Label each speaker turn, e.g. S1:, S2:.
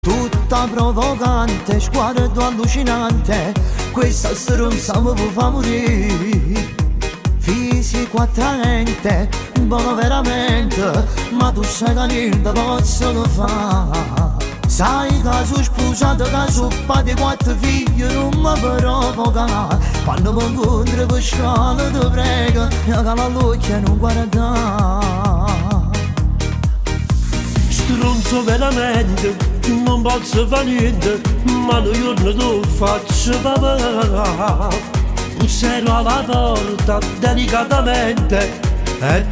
S1: Tutta provocante, sguardo allucinante, questa stronza mi fa morire. Fisico attraente, buono veramente, ma tu sai che niente posso fare. Sai che sono sposato, che sono padre di 4 figli, non mi provoca. Quando mi incontri per strada ti prego, che la luce non guarda.
S2: Stronzo veramente, non posso fare niente, ma un giorno tu faccio papà. Bussero alla porta delicatamente e